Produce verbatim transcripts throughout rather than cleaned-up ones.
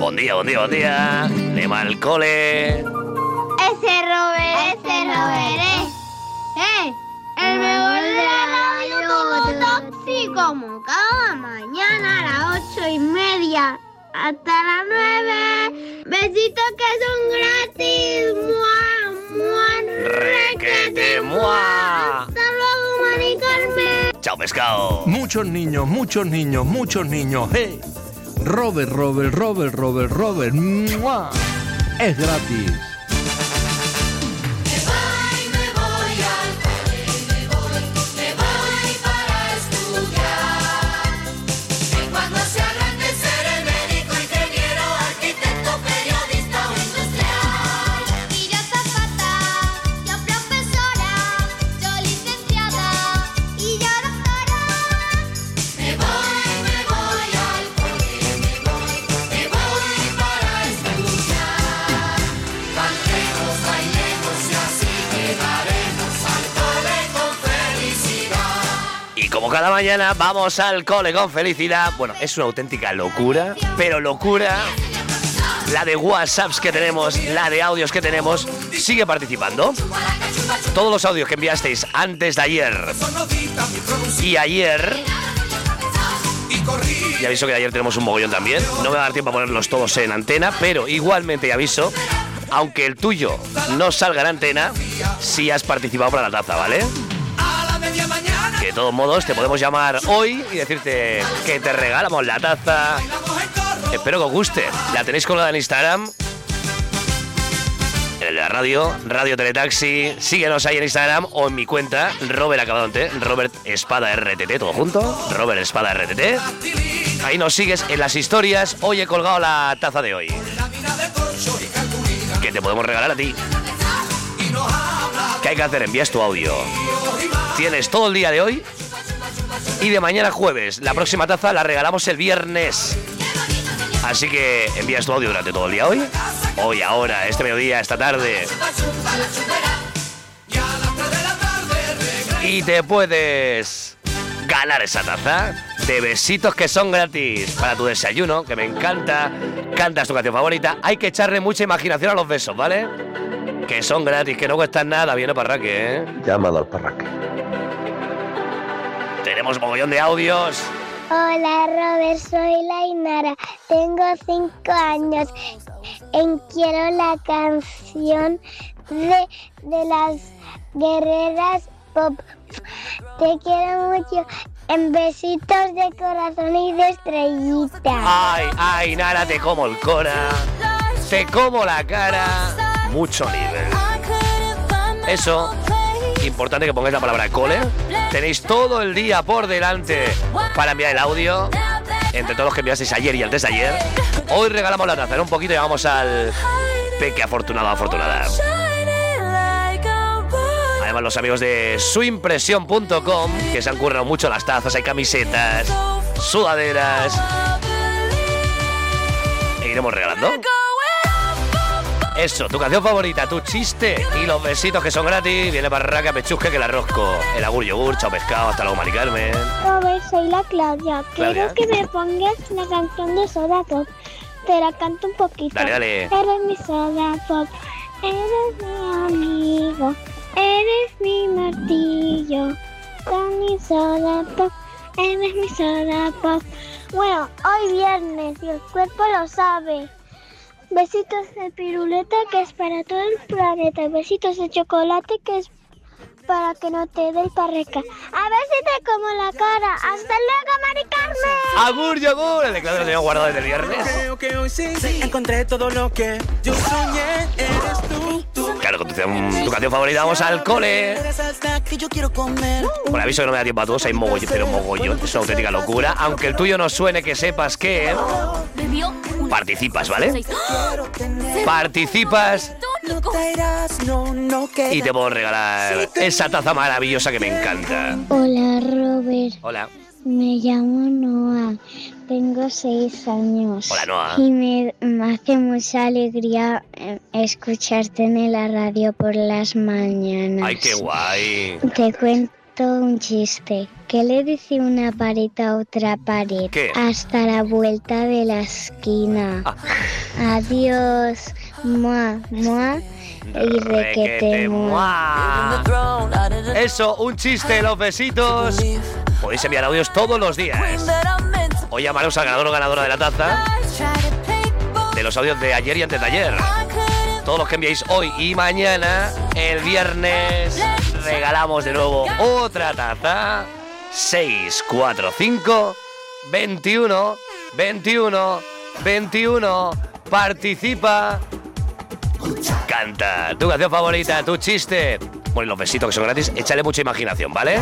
Buen día, buen día, buen día. Anem al cole. Ese Robert, ese Robert, eh. Eh, el mejor de la radio todo Toxi, como cada mañana a las ocho y media hasta las nueve. Besitos que son gratis. ¡Mua, mua! ¡Requete, mua! ¡Hasta luego, Mari Carmen! ¡Chao, pescado! Muchos niños, muchos niños, muchos niños. ¡Hey! Robert, Robert, Robert, Robert, Robert. ¡Mua! Es gratis. Como cada mañana vamos al cole con felicidad. Bueno, es una auténtica locura, pero locura. La de WhatsApps que tenemos, la de audios que tenemos, sigue participando. Todos los audios que enviasteis antes de ayer y ayer, y aviso que de ayer tenemos un mogollón también. No me va a dar tiempo a ponerlos todos en antena, pero igualmente aviso, aunque el tuyo no salga en antena, si has participado para la taza, ¿vale? Que de todos modos te podemos llamar hoy y decirte que te regalamos la taza. Espero que os guste. La tenéis colgada en Instagram, en la radio, Radio Teletaxi. Síguenos ahí en Instagram o en mi cuenta, Robert acabado en T, Robert Espada R T T, todo junto, Robert Espada R T T. Ahí nos sigues en las historias. Hoy he colgado la taza de hoy, que te podemos regalar a ti. ¿Qué hay que hacer? Envías tu audio. Tienes todo el día de hoy y de mañana jueves. La próxima taza la regalamos el viernes. Así que envías tu audio durante todo el día hoy. Hoy, ahora, este mediodía, esta tarde. Y te puedes ganar esa taza de besitos que son gratis para tu desayuno, que me encanta. Cantas tu canción favorita. Hay que echarle mucha imaginación a los besos, ¿vale? Que son gratis, que no cuestan nada. Viene Parraque, ¿eh? Llámalo al Parraque. Tenemos mogollón de audios. Hola Robert, soy Lainara, tengo cinco años. En quiero la canción de, de las guerreras pop. Te quiero mucho. En besitos de corazón y de estrellita. Ay, ay, Nara, te como el cora. Te como la cara. Mucho nivel. Eso. Importante que pongáis la palabra cole. Tenéis todo el día por delante para enviar el audio. Entre todos los que enviasteis ayer y antes de ayer. Hoy regalamos la taza, ¿no? Un poquito y vamos al peque afortunado, afortunada. Además, los amigos de su impresión punto com, que se han currado mucho las tazas, hay camisetas, sudaderas. E iremos regalando. Eso, tu canción favorita, tu chiste y los besitos que son gratis. Viene Parraca, Pechusque, que la rosco. El agur yogur, chao pescado, hasta luego Mari Carmen. Robert, soy la Claudia. Claudia. Quiero que me pongas la canción de Soda Pop. Te la canto un poquito. Dale, dale. Eres mi Soda Pop, eres mi amigo, eres mi martillo. Con mi Soda Pop, eres mi Soda Pop. Bueno, hoy viernes y el cuerpo lo sabe. Besitos de piruleta, que es para todo el planeta. Besitos de chocolate, que es para que no te dé el parreca. A ver si te como la cara. ¡Hasta luego, Mari Carmen! Agur yogur, el de Claudia lo tenía guardado desde el viernes. Creo que hoy sí, sí encontré todo lo que yo soñé. Eres tú, tú. Claro, con tu, tu canción favorita vamos al cole. Eres el snack que yo quiero comer. Por aviso que no me da tiempo a todos, hay mogollón, pero mogollón. Es una auténtica locura. Aunque el tuyo no suene, que sepas que participas, ¿vale? Participas No te irás, no, no y queda. te puedo regalar esa taza maravillosa que me encanta. Hola, Robert. Hola. Me llamo Noah. Tengo seis años. Hola, Noah. Y me, me hace mucha alegría eh, escucharte en la radio por las mañanas. Ay, qué guay. Te cuento todo un chiste. ¿Qué le dice una pared a otra pared? ¿Qué? Hasta la vuelta de la esquina. Ah. Adiós. Mua, mua. Y requete, mua. Eso, un chiste, los besitos. Podéis enviar audios todos los días. Hoy llamaremos al ganador o ganadora de la taza de los audios de ayer y antes de ayer. Todos los que enviáis hoy y mañana, el viernes, regalamos de nuevo otra taza. seis cuatro cinco, veintiuno, veintiuno, veintiuno. Participa. Canta tu canción favorita, tu chiste. Bueno, y los besitos que son gratis, échale mucha imaginación, ¿vale?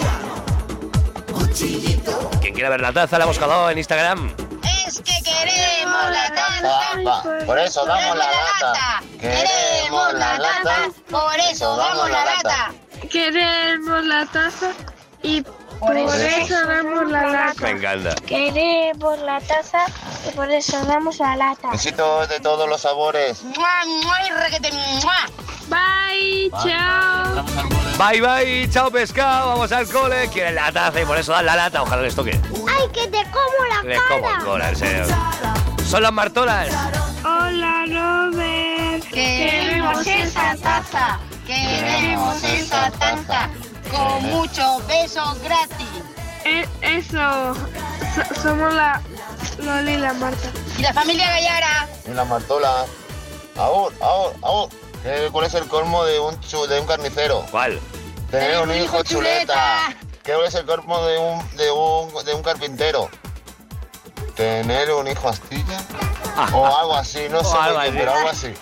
Quien quiera ver la taza, la hemos colgado en Instagram. Es que queremos la taza, por eso damos la lata. Queremos la taza, por eso damos la lata. Queremos la taza y por eso, eso damos la lata. Me encanta. Queremos la taza y por eso damos la lata. Besitos de todos los sabores. ¡Mua, mua y requete, mua! Bye, chao. Bye, bye, chao pescado, vamos al cole. Quieren la taza y por eso dan la lata. Ojalá les toque. ¡Ay, que te como la Les como el cola, en serio. Son las Martolas. Hola, Robert. Queremos esa taza, queremos esa taza, con muchos besos gratis. Eh, eso, so- somos la Loli y la Marta. Y la familia Gallara. Y las martolas. Aún, aún, aún. Eh, ¿Cuál es el colmo de un, chu- de un carnicero? ¿Cuál? Tener un hijo chuleta. ¿Cuál es el colmo de un, de un, de un carpintero? ¿Tener un hijo astilla? O algo así, no O sé, algo muy bien, así. pero algo así.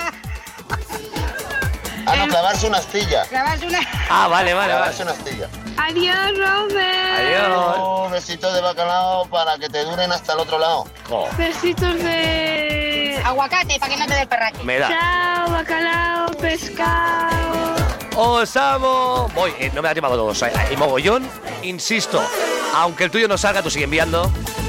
Ah, no, clavarse una astilla. Grabarse una... Ah, vale, vale, vale. Clavarse una astilla. Adiós, Robert. Adiós. Un besito de bacalao para que te duren hasta el otro lado. Jo, Besitos de... Aguacate, para que no te dé el perraque. me da. Chao, bacalao, pescado. Os amo. Voy, eh, no me da tiempo a todos. Hay, hay mogollón. Insisto, aunque el tuyo no salga, tú sigue enviando.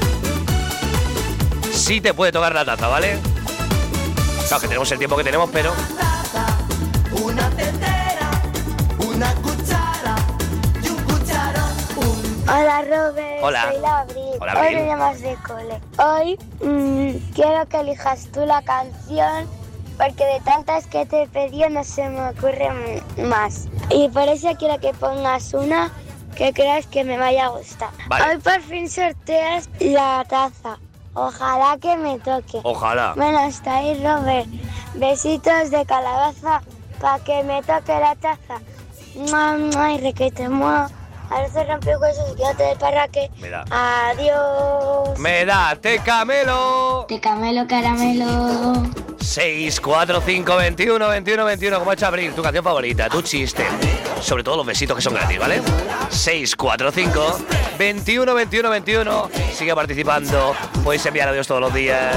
Sí te puede tocar la taza, ¿vale? Claro que tenemos el tiempo que tenemos, pero... Una tetera, una cuchara y un cucharón. Hola, Robert. Hola. Soy la Abril. Hola, Abril. Hoy me llamas de cole. Hoy mm, quiero que elijas tú la canción porque de tantas que te he pedido no se me ocurre m- más. Y por eso quiero que pongas una que creas que me vaya a gustar. Vale. Hoy por fin sorteas la taza. Ojalá que me toque. Ojalá. Bueno, hasta ahí, Robert. Besitos de calabaza para que me toque la taza. Mua, mua, y requete, mua. A veces rompehuesos y quédate de parraque. Me da. Adiós. Me da, te camelo. Te camelo, caramelo. seis, cuatro, cinco, veintiuno, veintiuno, veintiuno. Como ha hecho Abril, tu canción favorita, tu chiste. Sobre todo los besitos que son gratis, ¿vale? seis, cuatro, cinco, veintiuno, veintiuno, veintiuno. Sigue participando. Podéis enviar audios todos los días.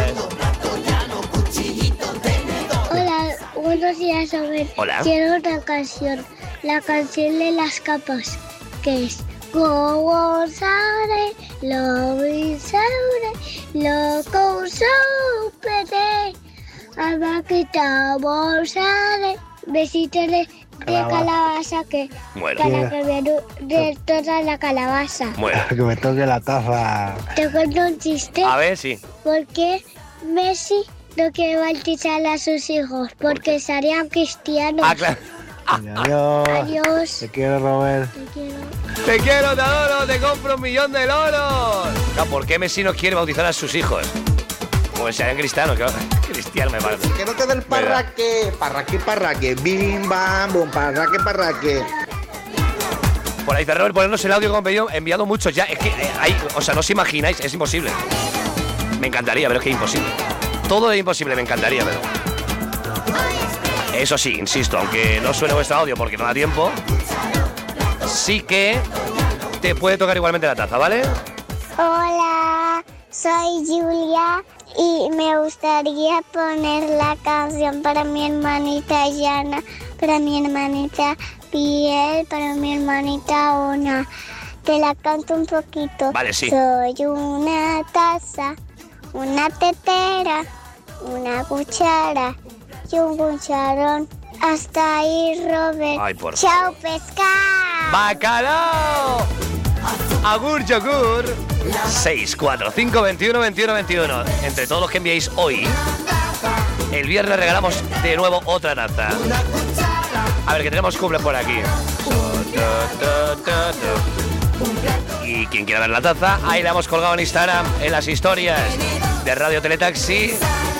Hola, buenos días, Robert. Hola. Quiero una canción. La canción de las capas, que es Go Sare, Lo Sare, Loco Supere, Abaquita Bolsare. Besitos de, de calabaza que Bueno. para que me du- de toda la calabaza. Bueno. Que me toque la taza. Te cuento un chiste. A ver, sí. ¿Por qué Messi no quiere bautizar a sus hijos? Porque serían cristianos. Ah, claro. Adiós. Adiós. Te quiero, Robert. Te quiero. Te quiero, te adoro, te compro un millón de loros. Claro, ¿por qué Messi no quiere bautizar a sus hijos? Pues sean cristianos, claro. Cristiano me parece. Que no te dé el parraque, parraque, parraque, bim, bam, bum, parraque, parraque. Por ahí, Robert, ponernos el audio que me he enviado muchos ya. Es que eh, hay, o sea, no os imagináis, es imposible. Me encantaría, pero es que es imposible. Todo es imposible, me encantaría, pero... Eso sí, insisto, aunque no suene vuestro audio porque no da tiempo, sí que te puede tocar igualmente la taza, ¿vale? Hola, soy Julia y me gustaría poner la canción para mi hermanita Yana, para mi hermanita Piel, para mi hermanita Ona. Te la canto un poquito. Vale, sí. Soy una taza, una tetera, una cuchara y un cucharón. Hasta ahí, Robert. Ay, por Chao, pescado. ¡Bacalao! Agur yogur. seis cuatro cinco veintiuno veintiuno veintiuno. Entre todos los que enviéis hoy, el viernes regalamos de nuevo otra taza. A ver, que tenemos cumple por aquí. Y quien quiera ver la taza, ahí la hemos colgado en Instagram, en las historias de Radio Teletaxi.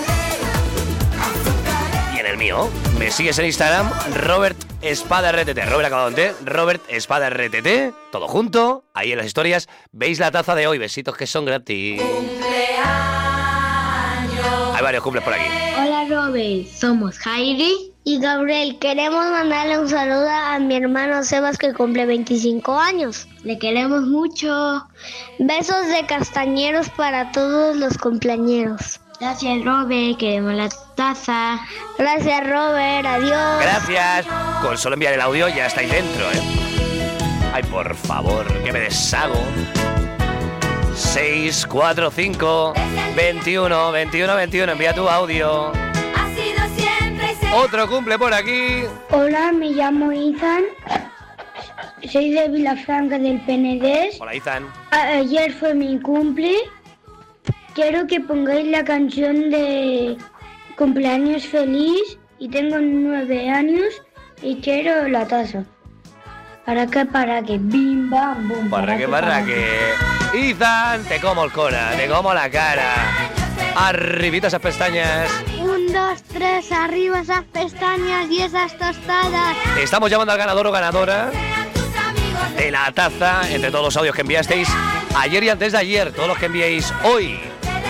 Y en el mío, me sigues en Instagram, Robert Espada R T T. Robert acabado en T, Robert Espada R T T, todo junto. Ahí en las historias veis la taza de hoy. Besitos que son gratis. Hay varios cumples por aquí. Hola Robert, somos Jairi y Gabriel. Queremos mandarle un saludo a mi hermano Sebas que cumple veinticinco años. Le queremos mucho. Besos de castañeros para todos los cumpleañeros. Gracias Robert, queremos la taza. Gracias Robert, adiós. Gracias. Con solo enviar el audio ya estáis dentro, ¿eh? Ay, por favor, que me deshago. seis cuatro cinco veintiuno veintiuno veintiuno, envía tu audio. Otro cumple por aquí. Hola, me llamo Ethan. Soy de Vilafranca del Penedés. Hola, Ethan. A- ayer fue mi cumple. Quiero que pongáis la canción de cumpleaños feliz y tengo nueve años y quiero la taza. ¿Para qué? Para que bim bam bum. Para que, para que. Ethan, te como el cora, te como la cara. Arribita esas pestañas. Un, dos, tres, arriba esas pestañas y esas tostadas. Estamos llamando al ganador o ganadora de la taza entre todos los audios que enviasteis ayer y antes de ayer. Todos los que enviéis hoy.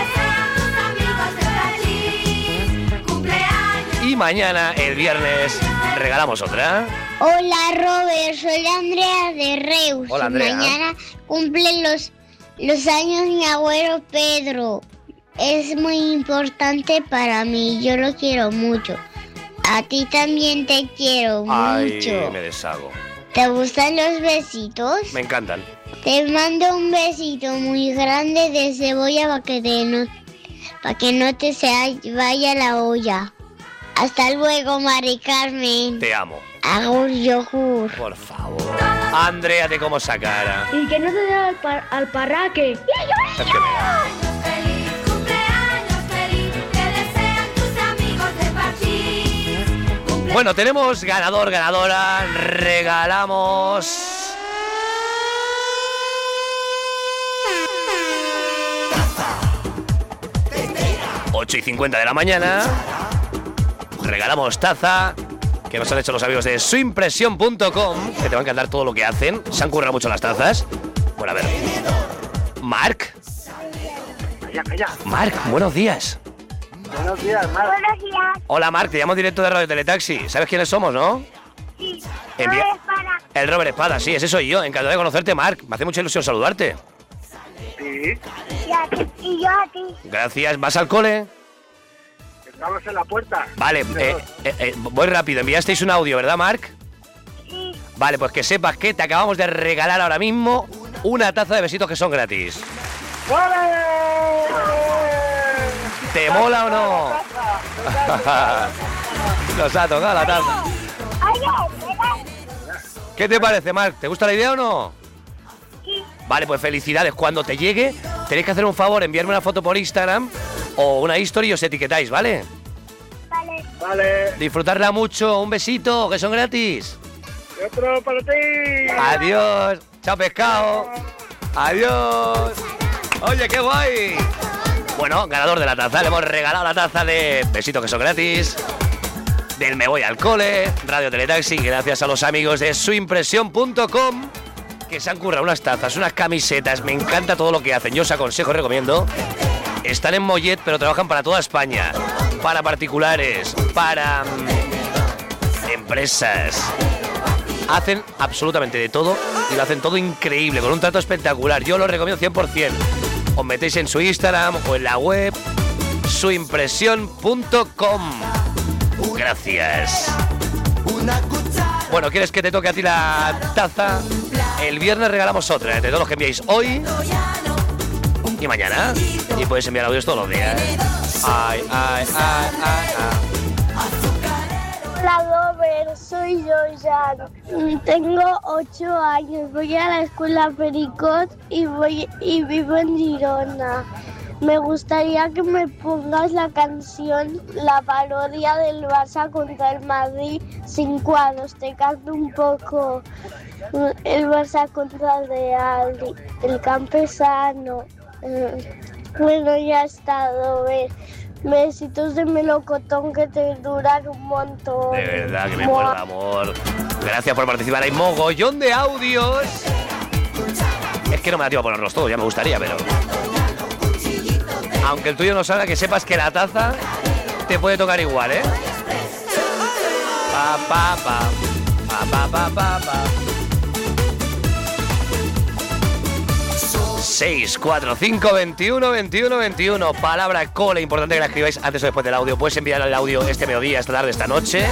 Y mañana, el viernes, regalamos otra. Hola Robert, soy Andrea de Reus. Hola, Andrea. Mañana cumplen los, los años mi abuelo Pedro. Es muy importante para mí, yo lo quiero mucho. A ti también te quiero Ay, mucho. me deshago. ¿Te gustan los besitos? Me encantan. Te mando un besito muy grande de cebolla para que, te no, para que no te se vaya la olla. Hasta luego, Mari Carmen. Te amo. Agur yogur. Por favor. Andrea, te como esa cara. Y que no te dé al, par al parraque. Es que me da. Bueno, tenemos ganador, ganadora. Regalamos ocho y cincuenta de la mañana. Regalamos taza que nos han hecho los amigos de su impresión punto com, que te va a encantar todo lo que hacen. Se han currado mucho las tazas. Bueno, a ver. Marc. Calla, calla. Marc, buenos días. Buenos días, Mar. Buenos días. Hola, Marc, te llamo en directo de Radio Teletaxi. ¿Sabes quiénes somos, no? Sí. Envía- Robert Espada. El Robert Espada, sí, ese soy yo. Encantado de conocerte, Marc. Me hace mucha ilusión saludarte. Sí, Y, a ti, y yo a ti. Gracias. ¿Vas al cole? estamos en la puerta. Vale, eh, eh, eh, voy rápido. Enviasteis un audio, ¿verdad, Marc? Sí. Vale, pues que sepas que te acabamos de regalar ahora mismo una taza de besitos que son gratis. ¿Te mola o no? Nos ha tocado la taza. ¿Qué te parece, Marc? ¿Te gusta la idea o no? Sí. Vale, pues felicidades. Cuando te llegue, tenéis que hacer un favor, enviarme una foto por Instagram o una historia y os etiquetáis, ¿vale? Vale. Vale, Disfrutarla mucho. Un besito, que son gratis. y otro para ti. Adiós. Chao, pescado. Adiós. Oye, qué guay. Bueno, ganador de la taza. Le hemos regalado la taza de besitos que son gratis. Del Me Voy al Cole, Radio Teletaxi, gracias a los amigos de su impresión punto com, que se han currado unas tazas, unas camisetas. Me encanta todo lo que hacen. Yo os aconsejo, recomiendo. Están en Mollet, pero trabajan para toda España. Para particulares, para mm, empresas. Hacen absolutamente de todo y lo hacen todo increíble, con un trato espectacular. Yo lo recomiendo cien por cien. Os metéis en su Instagram o en la web su impresión punto com. Gracias. Bueno, ¿quieres que te toque a ti la taza? El viernes regalamos otra, entre todos los que enviáis hoy y mañana. Y puedes enviar audios todos los días. Ay, ay, ay, ay, ay. Hola Robert, soy Joyan. Tengo ocho años. Voy a la escuela Pericot y, voy, y vivo en Girona. Me gustaría que me pongas la canción La parodia del Barça contra el Madrid sin cuadros. Te canto un poco. El Barça contra el Real, el Campesano. Bueno, ya ha estado. Besitos de melocotón que te duran un montón. De verdad que me muero de amor. Gracias por participar. Hay mogollón de audios. Es que no me da tiempo a ponerlos todos, ya me gustaría, pero... Aunque el tuyo no salga, que sepas que la taza te puede tocar igual, ¿eh? Pa, pa, pa. Pa, pa, pa, pa, pa. seis cuatro cinco veintiuno veintiuno veintiuno. Palabra cole, importante que la escribáis antes o después del audio. Puedes enviar el audio este mediodía, esta tarde, esta noche.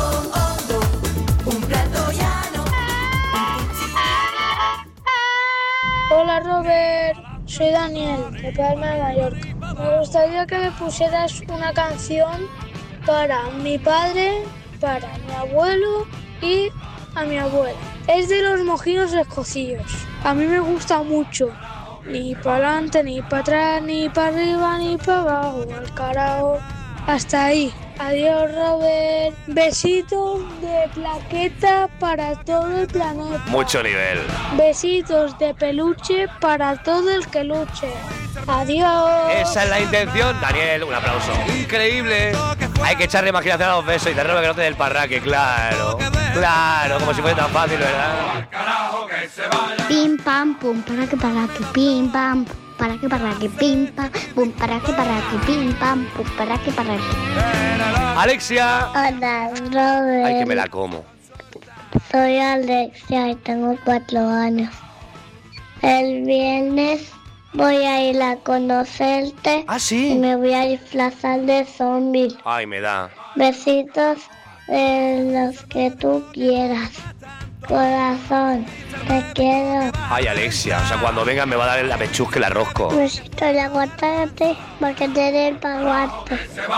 Hola Robert, soy Daniel, de Palma de Mallorca. Me gustaría que me pusieras una canción para mi padre, para mi abuelo y a mi abuela. Es de los Mojinos Escocillos. A mí me gusta mucho. Ni para adelante, ni para atrás, ni para arriba, ni para abajo. Al carajo. Hasta ahí. Adiós, Robert. Besitos de plaqueta para todo el planeta. Mucho nivel. Besitos de peluche para todo el que luche. Adiós. Esa es la intención. Daniel, un aplauso. Increíble. Hay que echarle imaginación a los besos y te robe que no te dé el parraque, claro. Claro, como si fuera tan fácil, ¿verdad? Pim pam pum para que para que pim pam para que para que pim pam pum para que para que pim pam pum para que para que. Alexia. Hola, Robert. Ay, que me la como. Soy Alexia y tengo cuatro años. El viernes voy a ir a conocerte. ¿Ah, sí? Y me voy a disfrazar de zombie. Ay, me da. Besitos de los que tú quieras. Corazón, te quiero. Ay, Alexia, o sea, cuando venga me va a dar la pechusca y la rosco. Besito de aguacate, porque te dé el paguate.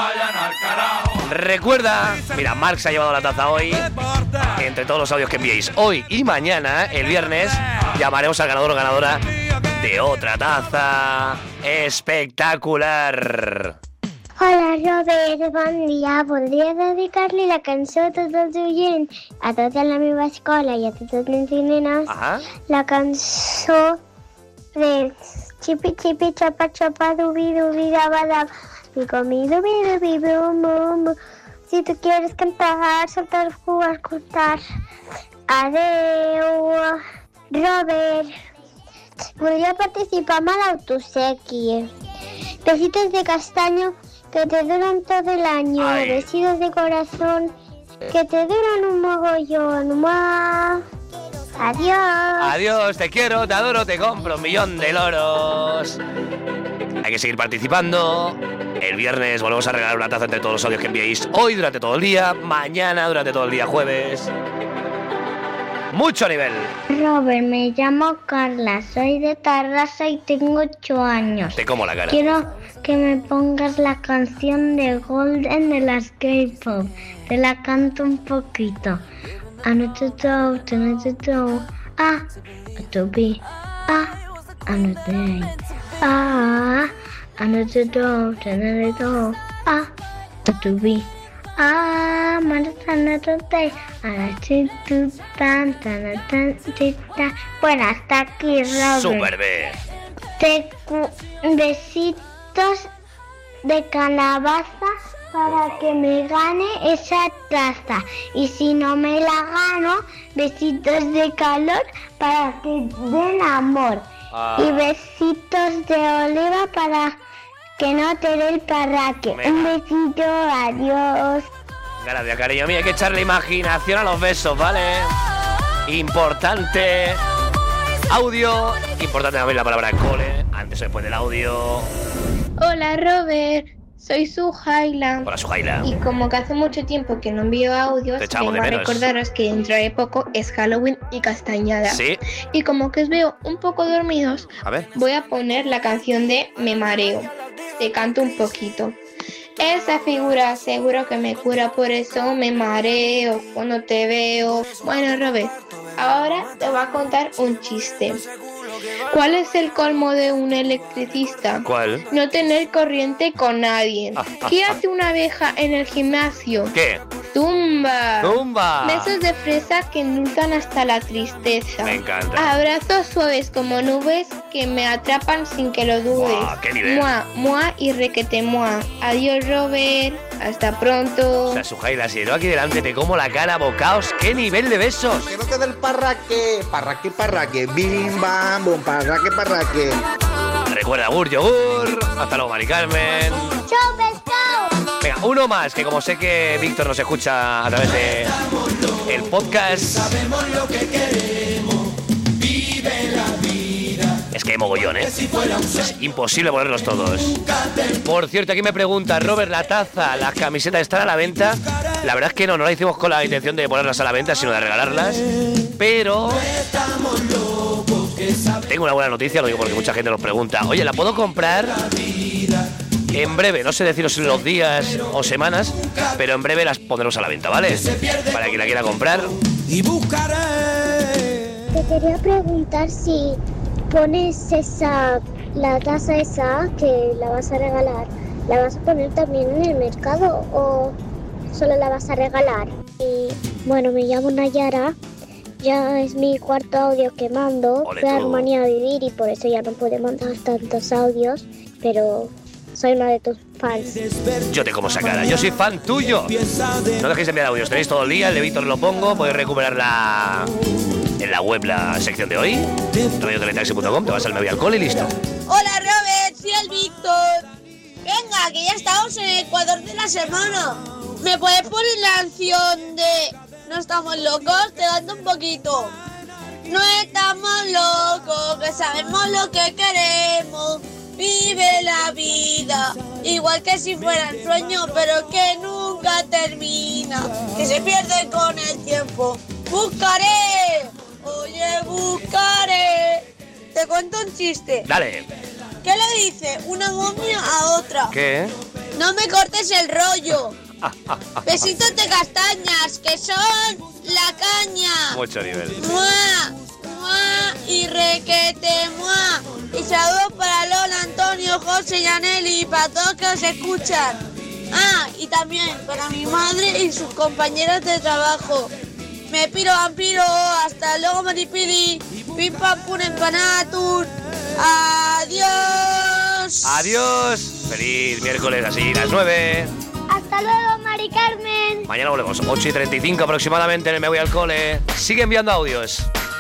Recuerda, mira, Marc se ha llevado la taza hoy. Entre todos los audios que enviéis hoy y mañana, el viernes, llamaremos al ganador o ganadora de otra taza espectacular. Hola Robert, buen día. ¿Podrías dedicarle la canción a todos los oyentes, a todos en la misma escuela y a todos los nenas? Ajá. La canción de Chipi Chipi Chapa Chapa Dubi Dubi Daba Daba Bigo Mi Dubi Dubi Bum Bum Bum. Si tú quieres cantar, saltar, jugar, contar. Adeu, Robert. Podría participar mal autosequi. Besitos de castaño que te duran todo el año. Ay. Besitos de corazón que te duran un mogollón. ¡Mua! Adiós. Adiós, te quiero, te adoro, te compro un millón de loros. Hay que seguir participando. El viernes volvemos a regalar una taza entre todos los audios que enviéis hoy durante todo el día, mañana durante todo el día jueves. Mucho nivel. Robert, me llamo Carla, soy de Tarrasa y tengo ocho años. Te como la cara. Quiero que me pongas la canción de Golden de las K-pop. Te la canto un poquito. Another doubt, another doubt. Ah, to be. Ah, another day. Ah, another doubt, another doubt. Ah, to be. Ah, another day. Bueno, hasta aquí, Robert. Super B. Te cu- besitos de calabaza para que me gane esa taza. Y si no me la gano, besitos de calor para que den amor. Ah. Y besitos de oliva para que no te dé el parraque. Venga. Un besito, adiós. Gracias, cariño mío. Hay que echarle imaginación a los besos, ¿vale? Importante. Audio. Importante también la palabra cole. Antes o después del audio. Hola Robert, soy Suhaila. Hola, Suhaila. Y como que hace mucho tiempo que no envío audios, Te echamos vengo de a menos. recordaros que dentro de poco es Halloween y Castañada. Sí. Y como que os veo un poco dormidos, A ver. voy a poner la canción de Me Mareo. Te canto un poquito. Esa figura seguro que me cura, por eso me mareo cuando te veo. Bueno, Robert, ahora te voy a contar un chiste. ¿Cuál es el colmo de un electricista? ¿Cuál? No tener corriente con nadie. ¿Qué hace una abeja en el gimnasio? ¿Qué? Tumba. Tumba. Besos de fresa que endulzan hasta la tristeza. Me encanta. Abrazos suaves como nubes que me atrapan sin que lo dudes. Wow, qué nivel. Mua, mua y requete mua. Adiós, Robert. Hasta pronto. O sea, Sujaila, si no aquí delante te como la cara, bocaos. ¡Qué nivel de besos! Que no quede el parraque, parraque, parraque, bim, bam, bum, parraque, parraque. Recuerda, Gur, yogur. Hasta luego, Mari Carmen. ¡Chao, pescado! Venga, uno más, que como sé que Víctor nos escucha a través de el podcast. Sabemos lo que queremos, vive la vida. Es que hay mogollón, ¿eh? Es imposible ponerlos todos. Por cierto, aquí me pregunta, Robert, la taza, las camisetas están a la venta. La verdad es que no, no la hicimos con la intención de ponerlas a la venta, sino de regalarlas. Pero tengo una buena noticia, lo digo porque mucha gente nos pregunta. Oye, ¿la puedo comprar? En breve, no sé deciros en los días o semanas, pero en breve las pondremos a la venta, ¿vale? Para quien la quiera comprar. Y buscaré. Te quería preguntar si pones esa, la taza esa que la vas a regalar, ¿la vas a poner también en el mercado o solo la vas a regalar? Y bueno, me llamo Nayara, ya es mi cuarto audio que mando. Ole Fui a tú. Rumanía a vivir y por eso ya no puedo mandar tantos audios, pero soy una de tus fans. Yo te como esa cara, yo soy fan tuyo. No dejéis de enviar audios, tenéis todo el día, el de Víctor lo pongo, podéis recuperar la... en la web la sección de hoy, radio teletaxi punto com, te vas al Me Voy al Cole y listo. Hola Robert, soy el Víctor. Venga, que ya estamos en el Ecuador de la semana. ¿Me puedes poner la canción de No estamos locos? Te dando un poquito. No estamos locos, que sabemos lo que queremos. Vive la vida, igual que si fuera un sueño, pero que nunca termina, que se pierde con el tiempo. Buscaré, oye, buscaré. Te cuento un chiste. Dale. ¿Qué le dice una momia a otra? ¿Qué? No me cortes el rollo. Besitos de castañas, que son la caña. Mucho nivel. Mua, mua y requete mua. Y saludos para Lola, Antonio, José y Aneli y para todos que os escuchan. Ah, y también para mi madre y sus compañeros de trabajo. Me piro, vampiro, hasta luego, Maripili. Pim pam pum empanatun. Adiós. Adiós. Feliz miércoles, así las nueve. Hasta luego, Mari Carmen. Mañana volvemos, ocho y treinta y cinco aproximadamente en el Me Voy al Cole. Sigue enviando audios.